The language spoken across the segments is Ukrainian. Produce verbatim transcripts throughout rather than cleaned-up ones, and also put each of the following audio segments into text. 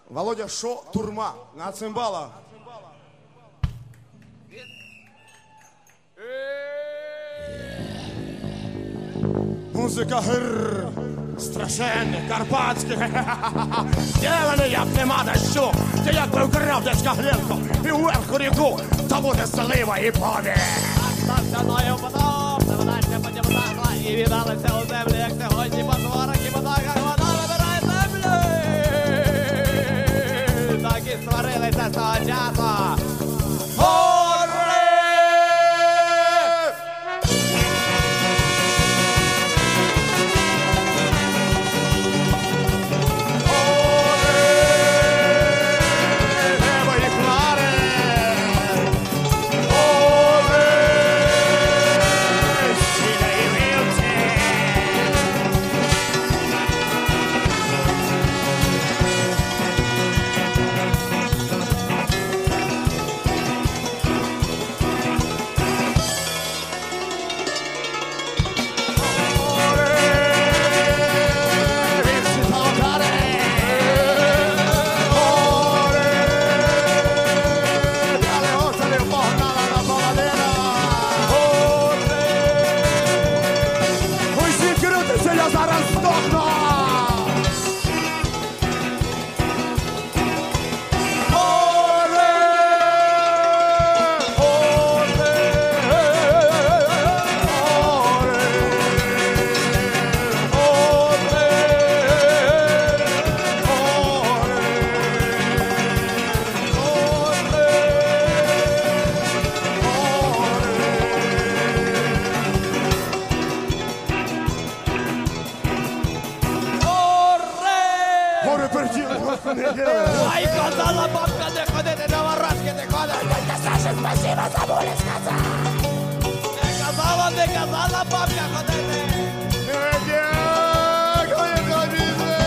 Володя, шо турма на цимбалах. Музика гр, страшенних, карпатських. Діланий, як нема дощу, ти як би вкрав десь каглинку і вверху ріку, то буде слива і пові. Стався мною потом, заводася потім загла і віддалися у землі, як сьогодні по дворах і по дорогах вода вибирає землю. Так і створилися з того часу. Я зараз здохну! Ай, казала бабка, не ходити на ворожки, не ходити. Дядька Саша, спасибо, забули сказати. Не казала, не казала бабка ходити. Дякую тобі.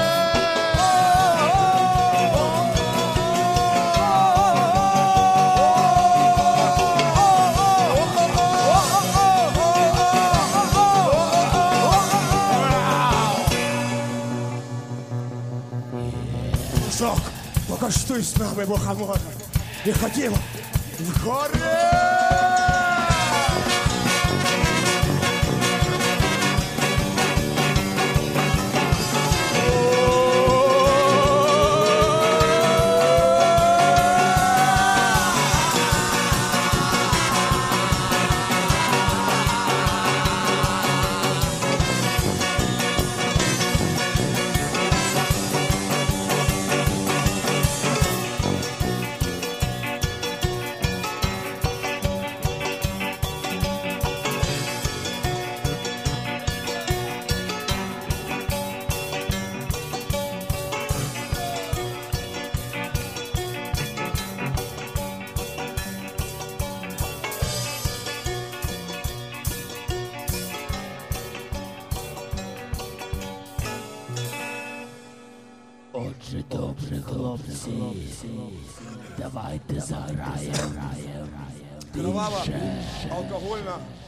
Жок, покаштуй з нами, Богомоле, і ходімо в гори! Отже, добре, хлопці, давайте заграємо. Кровава, алкогольна,